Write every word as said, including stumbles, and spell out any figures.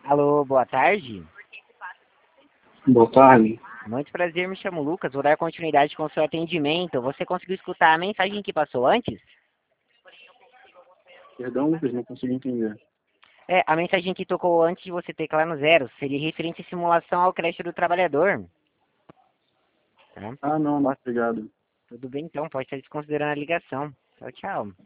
Alô, boa tarde. Boa tarde. Muito prazer, me chamo Lucas. Vou dar continuidade com o seu atendimento. Você conseguiu escutar a mensagem que passou antes? Perdão, Lucas, não consegui entender. É, a mensagem que tocou antes de você teclar no zero seria referente à simulação ao creche do trabalhador. Tá? Ah, não, não, Posso- obrigado. Tudo bem então, pode estar desconsiderando a ligação. Tchau, tchau.